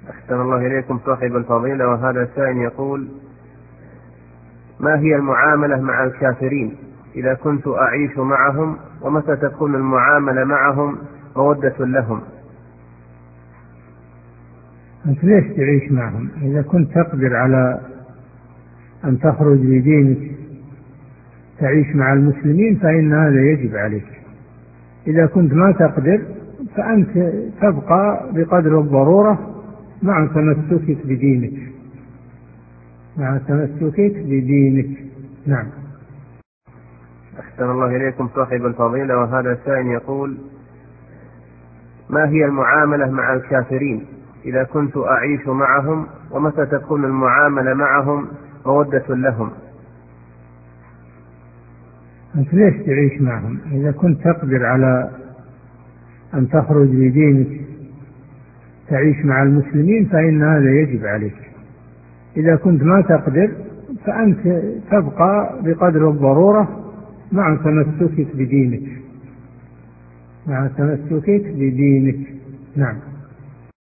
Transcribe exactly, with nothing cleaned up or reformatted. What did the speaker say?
أحسن الله إليكم صاحب الفضيلة، وهذا سائل يقول: ما هي المعاملة مع الكافرين إذا كنت أعيش معهم، ومتى تكون المعاملة معهم مودة لهم؟ أنت ليش تعيش معهم؟ إذا كنت تقدر على أن تخرج بدينك تعيش مع المسلمين فإن هذا يجب عليك. إذا كنت ما تقدر فأنت تبقى بقدر الضرورة مع تمسكك بدينك مع تمسكك بدينك نعم. أحسن الله إليكم صاحب الفضيلة، وهذا سائل يقول: ما هي المعاملة مع الكافرين إذا كنت أعيش معهم، ومتى تكون المعاملة معهم مودة لهم؟ أنت ليش تعيش معهم؟ إذا كنت تقدر على أن تخرج بدينك تعيش مع المسلمين فإن هذا يجب عليك. إذا كنت ما تقدر فأنت تبقى بقدر الضرورة مع تمسكك بدينك مع تمسكك بدينك نعم.